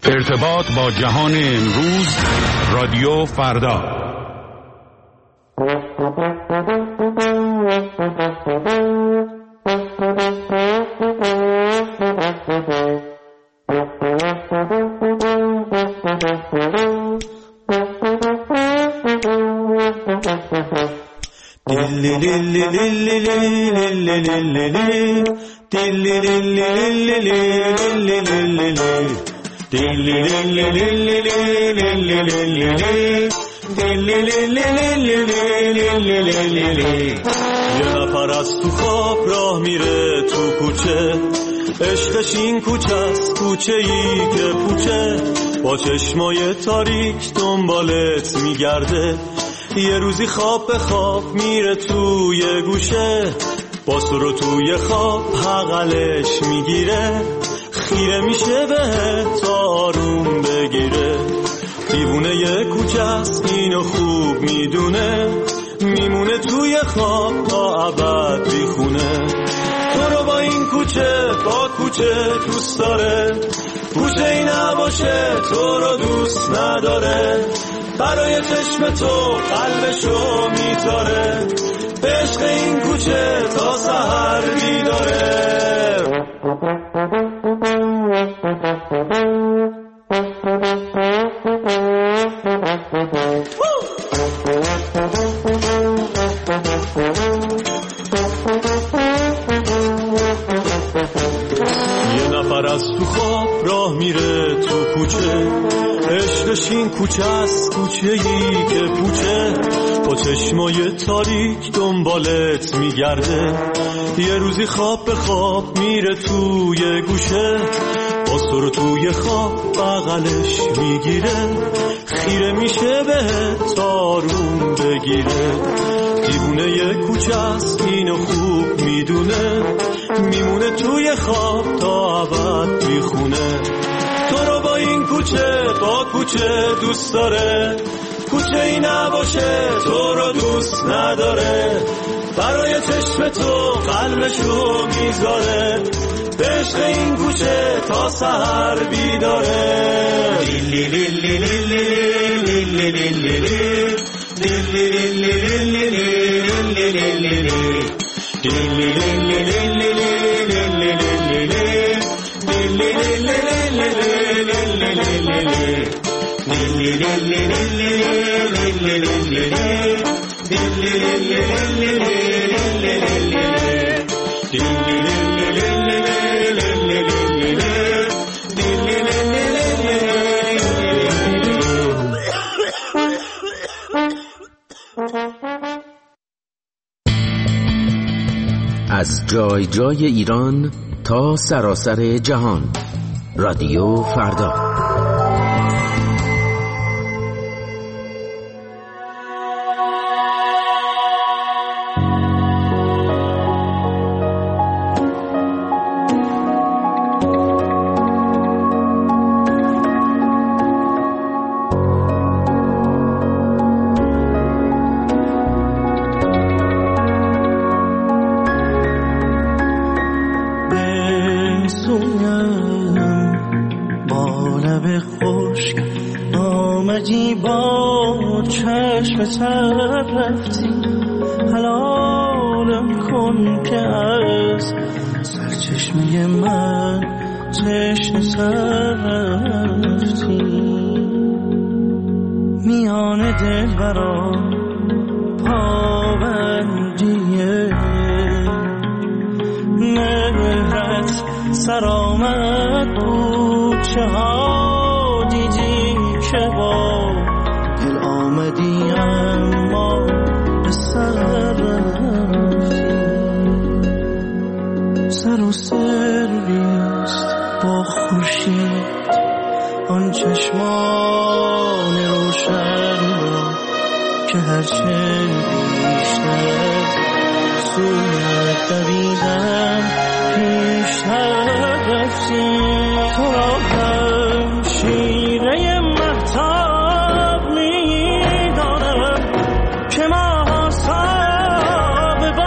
ارتباط با جهان امروز، رادیو فردا. یه نفر از تو خواب راه میره تو کوچه، عشقش این کوچه است، کوچه ای که پوچه، با چشمای تاریک دنبالت میگرده. یه روزی خواب به خواب میره توی گوشه، با سرو توی خواب حقلش میگیره، خیره میشه بهت تا آروم بگیره. دیوونه یه کوچه است اینو خوب میدونه، میمونه توی خواب تا ابد بیخونه. تو رو با این کوچه با کوچه دوست داره، کوچه ای نباشه تو رو دوست نداره. برای چشم تو قلبشو میذاره، به عشق این کوچه تا سحر بیداره. یه نفر از تو خواب راه میره تو کوچه، عشقش این کوچه است، کوچه ای که پوچه، با چشمای تاریک دنبالت میگرده. یه روزی خواب به خواب میره توی گوشه، با سرو توی خواب بغلش میگیره، خیره میشه بهت تا آروم بگیره. دیوونه یه کوچه است اینو خوب میدونه، میمونه توی خواب تا ابد بیخونه. تو رو با این کوچه با کوچه دوست داره، کوچه ای نباشه تو رو دوست نداره. برای چشم تو قلبشو میذاره، به عشق این کوچه تا سحر بیداره. لیلی لیلی لیلی لیلی لیلی لیلی لیلی از جای جای ایران تا سراسر جهان، رادیو فردا. رفتی حلالم کن که از سرچشمه من چشم سر رفتی. میان دل برام پابندیه، مهرت سرآمد بود، چه ها دیدی که با دل آمدی اما به سر رفتی. سر و سرویست با خورشید آن چشمان روشن را که هرچه بیشتر سویت دویدم پیشتر رفتی. تو را هم شیره مهتاب می‌دانم که ماه‌ها به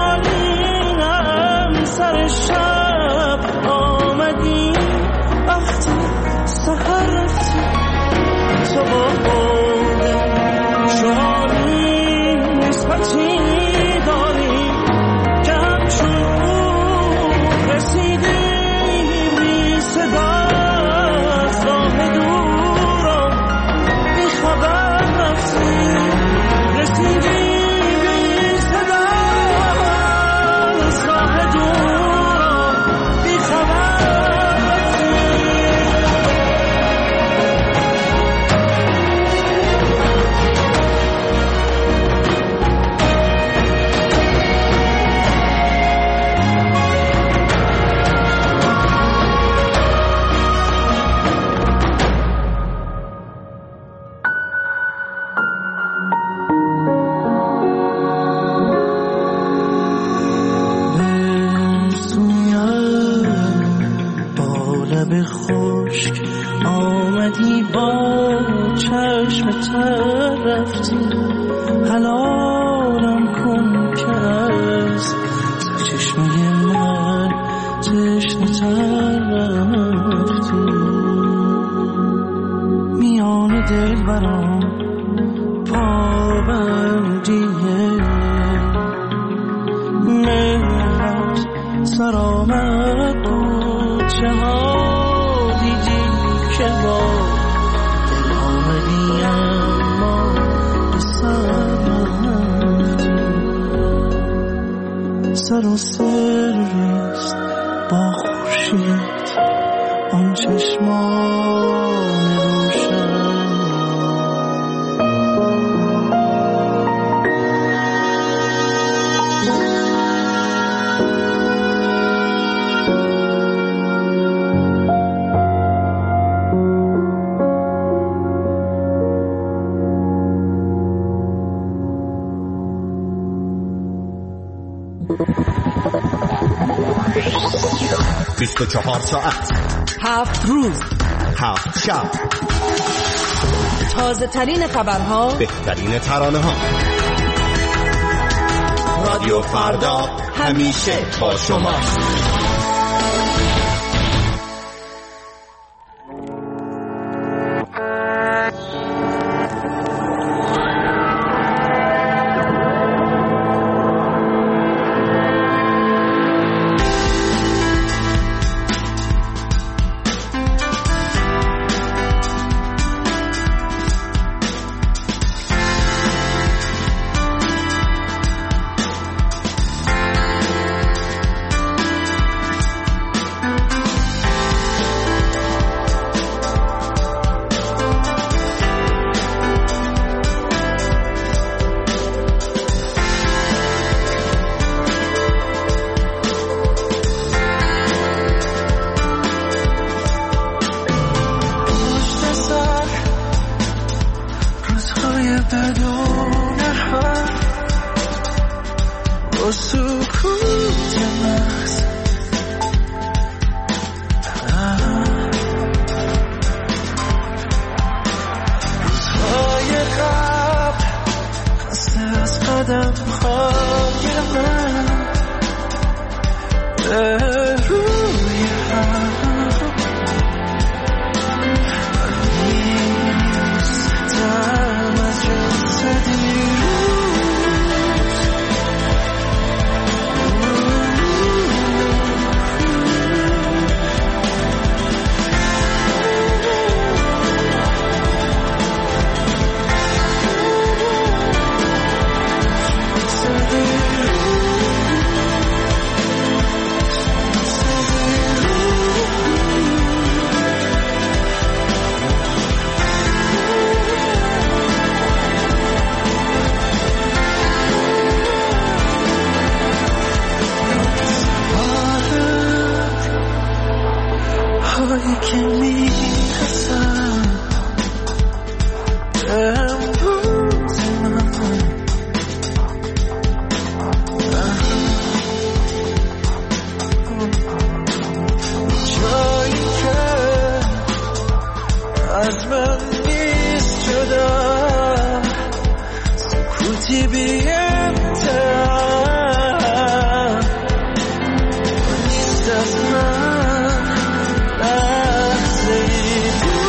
بالینم سر شب آمدی وقتی سحر رفتی تو با بوده شماری نسبتی داری که همچون رسیدیم بی صدا از راه دورا بی خبر رفتی رسیدیم حلالم کن که از چشمه من تشنه تر رفتی میان دل برام پابندیه مهرت سرآمد بود چه ها دیدی که با دل آمدی اما سر و سر ریست با خورشید آن چشمان روشن بیست و 24 ساعت 7 روز 7 شب تازه ترین خبرها بهترین ترانه ها رادیو فردا همیشه با شماست. نیست از من لحظه‌ای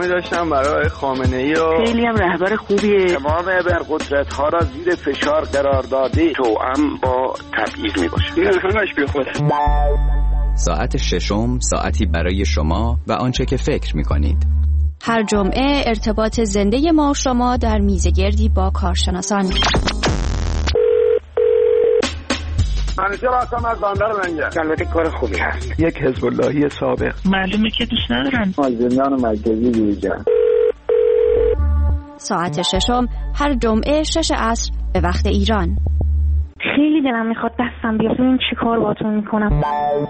داشتم برای خامنه‌ای و خیلی هم رهبر خوبیه. تمام ابرقدرت‌ها را زیر فشار قرار داده توأم با تبعیض میباشه. این همش بی خوده. ساعت ششم ساعتی برای شما و آنچه که فکر می‌کنید. هر جمعه ارتباط زنده ما و شما در میزگردی با کارشناسان. منیجر هستم از بندر منجر. البته کار خوبی هست. یک حزب اللهی سابق. معلومه که دوست ندارن. مازندران مرکزی دیجان. ساعت ششم هر جمعه 6 عصر به وقت ایران. خیلی دلم میخواد دستم بیاد ببین چی کار باهاتون میکنم.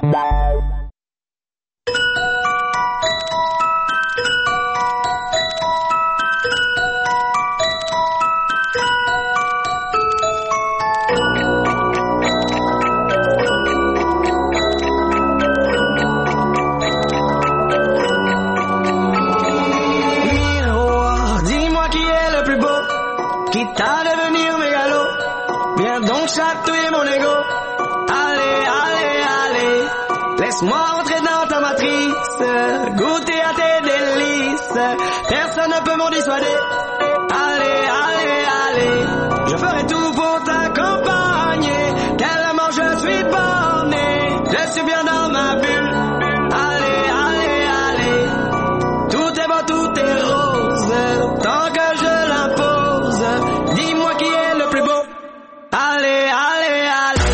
Chatouiller mon ego. Allez, allez, allez. Laisse-moi rentrer dans ta matrice. Goûter à tes délices. Personne ne peut m'en dissuader. Allez, allez, allez. Je ferai tout pour t'accompagner. Tellement je suis borné. Je suis bien dans ma bulle. Allez, allez, allez. Tout est beau, tout est rose. Tant que je l'impose. Dis-moi qui est le plus beau. Allez, allez, allez.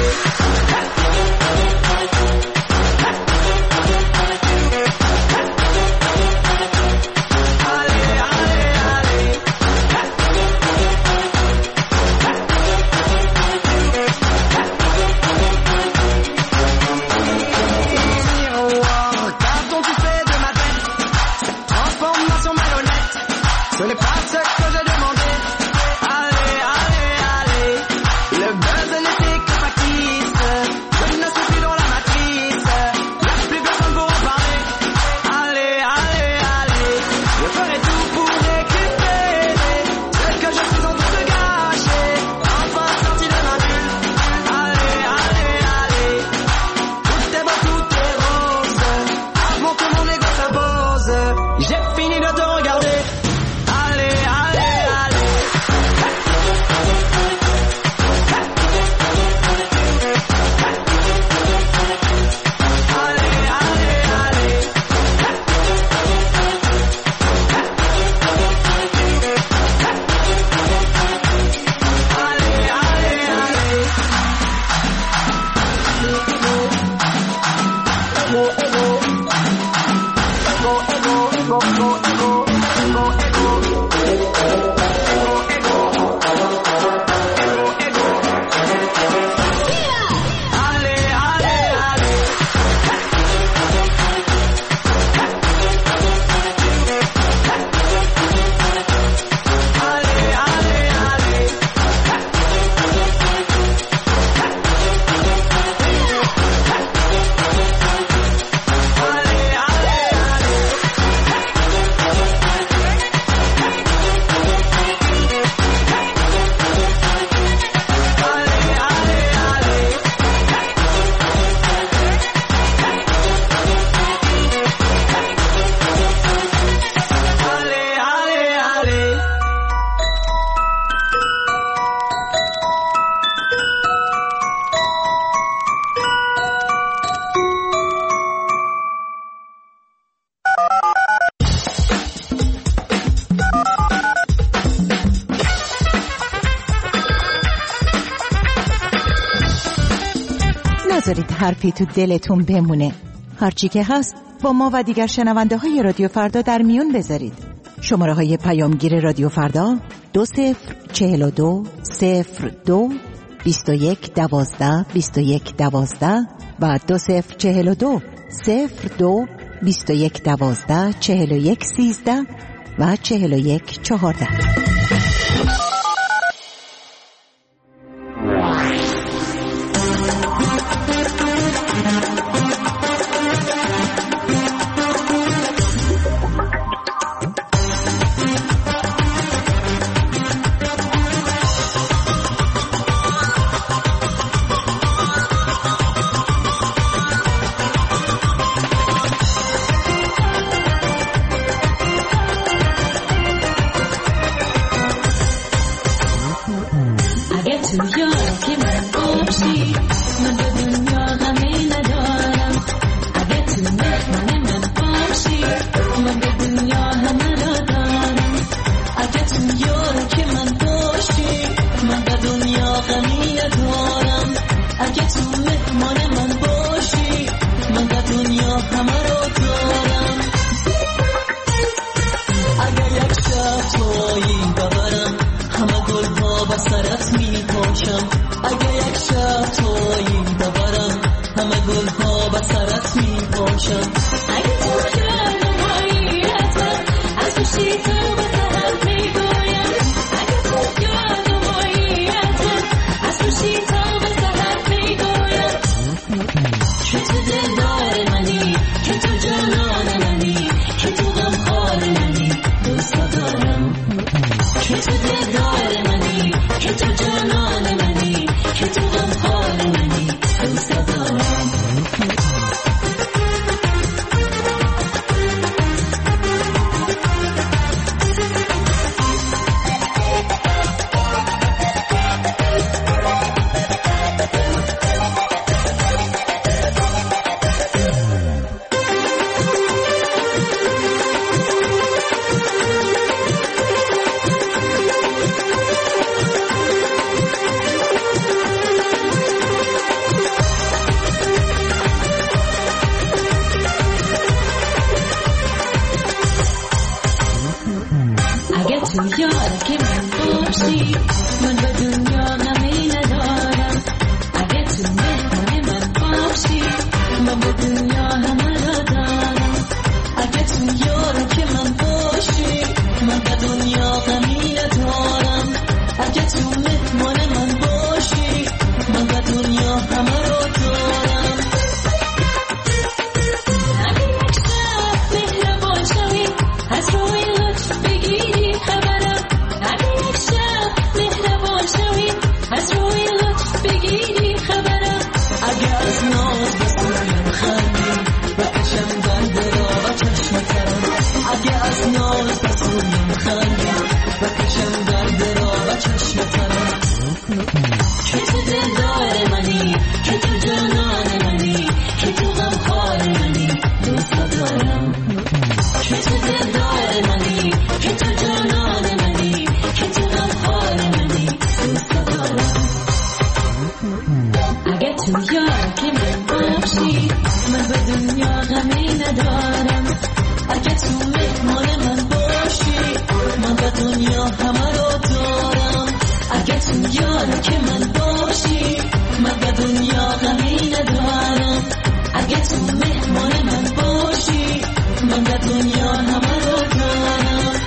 Allez, allez, allez. Miroir, qu'as-tu fait de ma tête? Cette transformation malhonnête, ce n'est pas ce que je demandais. Allez, allez, allez. Le buzz n'était que factice. Je ne suis plus dans la matrice. Y'a plus personne pour en parler. Allez, allez, allez. Je ferai tout pour récupérer ce que je suis en train de gâcher. Enfin sorti de ma bulle. Allez, allez, allez. Tout est beau, tout est rose. Avant que mon ego s'impose, j'ai fini de te regarder. Allez, allez, allez. Allez, allez, allez. Allez, allez, allez. Allez, allez, allez. Allez, allez, allez. Allez, allez, allez. Allez, allez, allez. Allez, allez, allez. نذارید حرفی تو دلتون بمونه. هرچی که هست با ما و دیگر شنونده های رادیو فردا در میون بذارید. شماره های پیامگیر رادیو فردا 2042 02 21 12 21 12 و 2042 02 21 12 41 13 و 41 14. تو یار که من باشی من به دنیا غمی ندارم اگه تو مهمان من باشی من به دنیا همه را دارم اگه تو یار که من باشی من به دنیا غمی ندارم اگه تو مهمان من باشی من به دنیا همه را دارم اگه یک شب تویی ببرم همه گلها با سرت می پاشم اگه یک شب تویی ببرم همه گلها با سرت می پاشم اگه تو جانمایی حتم از خوشی تو به سرت می گویم اگه تو جانمایی حتم از خوشی تو به سرت می گویم که تو دلدار منی که تو جانان منی که تو غمخوار منی دوست دارم که تو دلدار منی که تو جانان منی که تو غمخوار منی دوست دارم یار که من باشی من به دنیا غمی ندارم اگه تو مهمان من باشی من به دنیا همه را دارم اگه تو یار که من باشی من به دنیا غمی ندارم اگه تو مهمان من باشی من به دنیا همه را دارم اگه یک شب مهربان شوی از روی لطف بگیری خبرم اگه یک شب مهربان شوی از روی لطف بگیری خبرم اگه از ناز به سویم خندی بکشم درد را و چشم ترم اگه از ناز به سویم خندی بکشم درد را و چشم ترم که تو دلدار منی که تو جانان منی که تو غمخوار منی دوست دارم که تو دلدار منی که تو جانان منی که تو غمخوار منی دوست دارم اگه تو یار که من باشی من به دنیا غمی ندارم اگه تو مهمان من باشی من به دنیا همه را دارم اگه تو یار که من باشی من به دنیا غمی ندارم اگه تو مهمان من باشی من به دنیا همه را دارم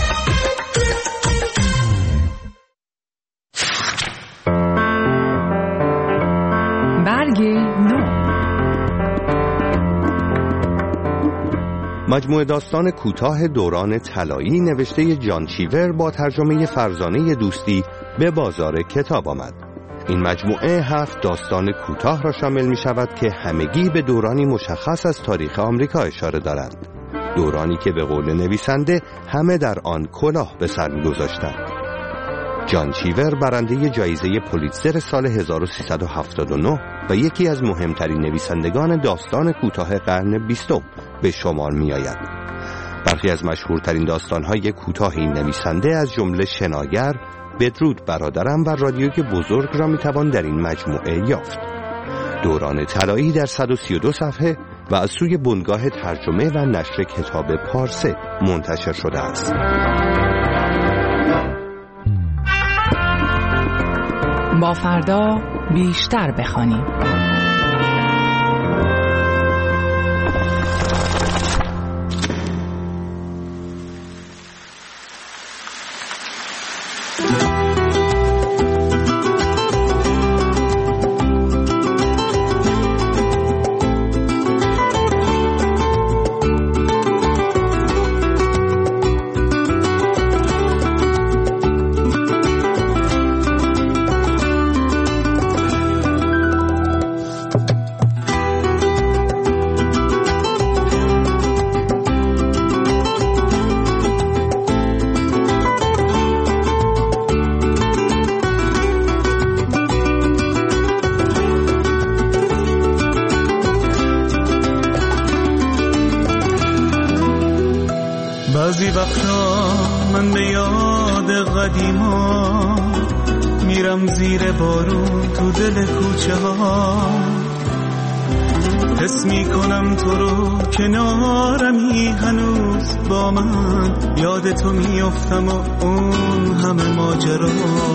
برگ نو مجموعه داستان کوتاه دوران طلایی نوشته جان چیور با ترجمه فرزانه دوستی به بازار کتاب آمد. این مجموعه 7 داستان کوتاه را شامل می شود که همگی به دورانی مشخص از تاریخ آمریکا اشاره دارند. دورانی که به قول نویسنده همه در آن کلاه به سر می گذاشتند. جان چیور برنده جایزه پولیتزر سال 1379 و یکی از مهمترین نویسندگان داستان کوتاه قرن 20 به شمار می آید. برخی از مشهورترین داستان‌های کوتاه این نویسنده از جمله شناگر، بدرود برادرم و رادیوی بزرگ را میتوان در این مجموعه یافت. دوران طلایی در 132 صفحه و از سوی بنگاه ترجمه و نشر کتاب پارسه منتشر شده است. با فردا بیشتر بخوانیم. وقتا من به یاد قدیما میرم زیر بارون تو دل کوچه ها، حس میکنم تو رو کنارمی هنوز با من، یاد تو میافتم و اون همه ماجرا.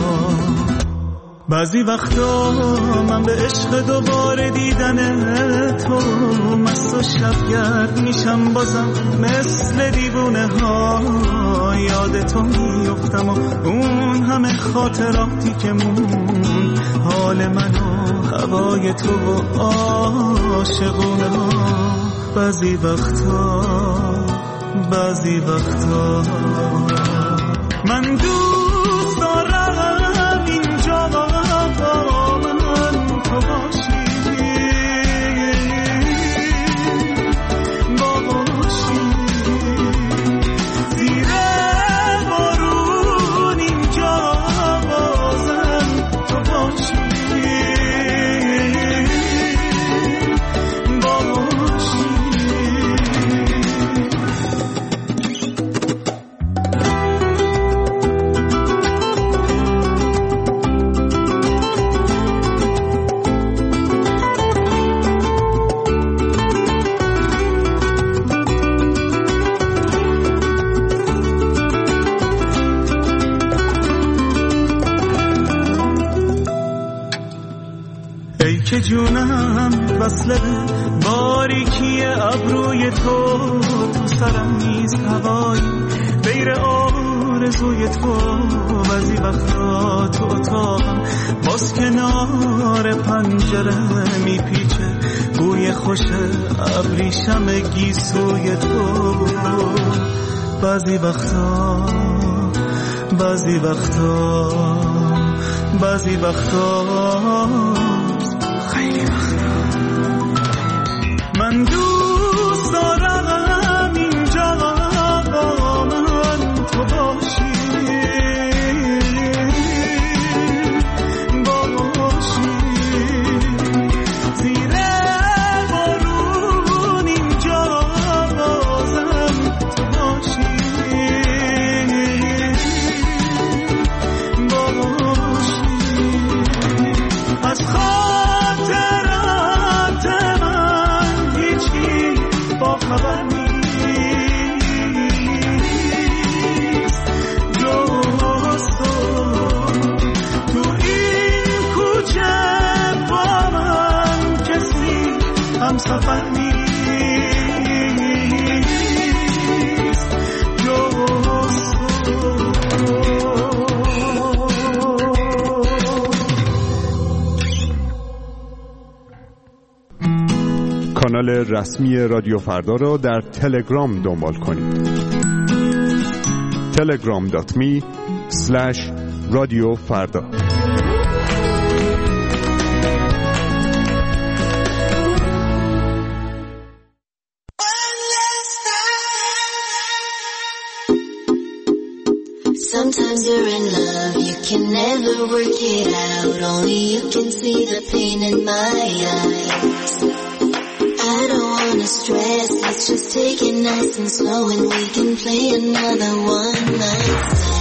بعضی وقتا من به عشق دوباره دیدن تو مست و شبگرد میشم بازم مثل دیوونه ها، یاد تو میافتم و اون همه خاطراتی که موند، حال من و هوای تو و عاشقونه ها. بعضی وقتا من دوست دارم اینجا با من تو باشی، زیر بارون اینجا بازم تو باشی. که جونم وصله باریکی ابروی تو سرم نیست هوایی غیر آرزوی تو. بعضی وقتا تو اتاقم باز کنار پنجره میپیچه بوی خوش ابریشم گیسوی تو. بعضی وقتا خیلی وقتا من دوست دارم اینجا با من تو باشی، زیر بارون اینجا بازم تو باشی. از خاطرات من هیچی با خبر نیست جز تو این کوچه با من کسی همسفر نیست جز کانال رسمی رادیو فردا را در تلگرام دنبال کنید. telegram.me/radiofarda. Sometimes you're in love, you can never work it out. Only you can see the pain in my eyes. I don't wanna stress, let's just take it nice and slow, and we can play another one night.